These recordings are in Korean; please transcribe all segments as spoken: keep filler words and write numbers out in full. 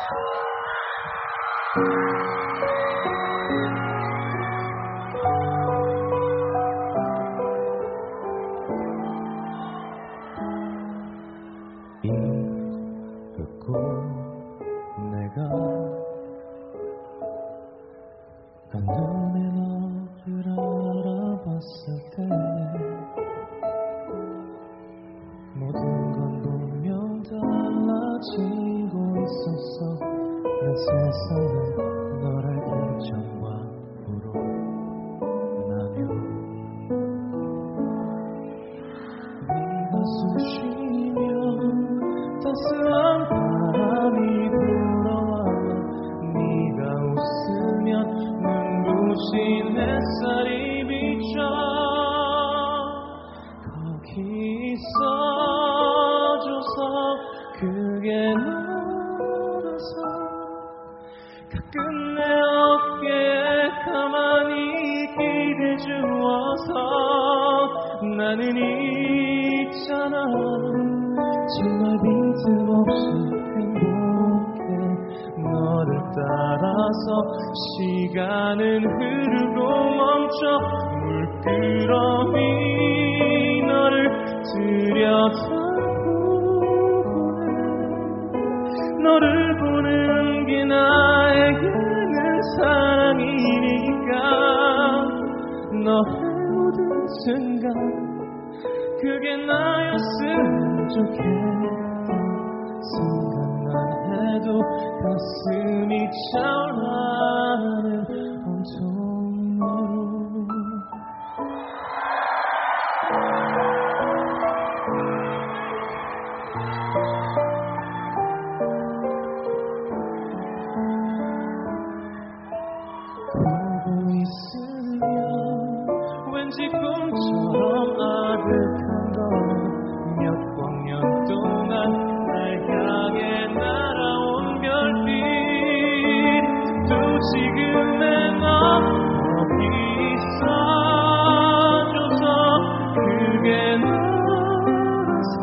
잊고 내가 한눈에 너를 알아봤을 때 모든 건 분명 달라지고 있었어. 내 세상은 널 알기 전과 후로 나뉘어 네가 숨쉬면 따스한 바람이 불어와 네가 웃으면 눈부신 햇살이 비쳐 거기 있어줘서 그게 너라서 가끔 내 어깨에 가만히 기대 주어서 나는 있잖아. 정말 빈틈없이 행복해. 너를 따라서 시간은 흐르고 멈춰 물끄러미 너를 들여다보고 너를 보는 게 나에게는 사랑이니까 너의 모든 순간 그게 나였으면 좋겠다. 생각만 해도 가슴이 차오르는 온통 너로 보고 있으면 왠지 꿈처럼 아득한 건 몇 광년 동안 날 향해 날아온 별빛 또 지금의 너 거기 있어줘서 그게 너라서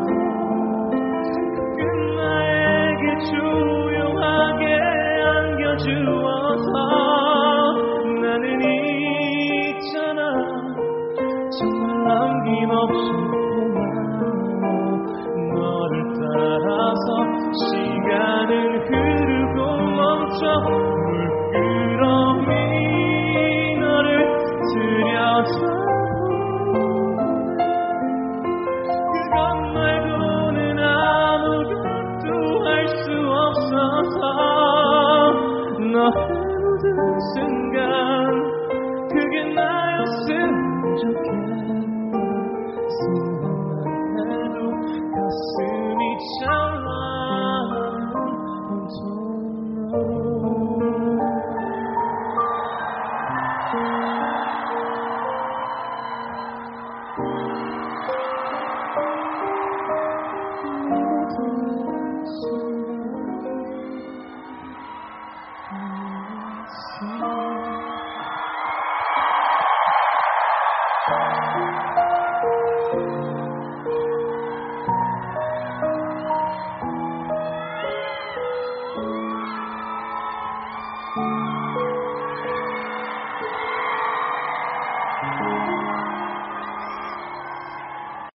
가끔 나에게 조용하게 안겨주어서 나는 있잖아. 정말 남김없이 너를 따라서 시간은 흐르고 멈춰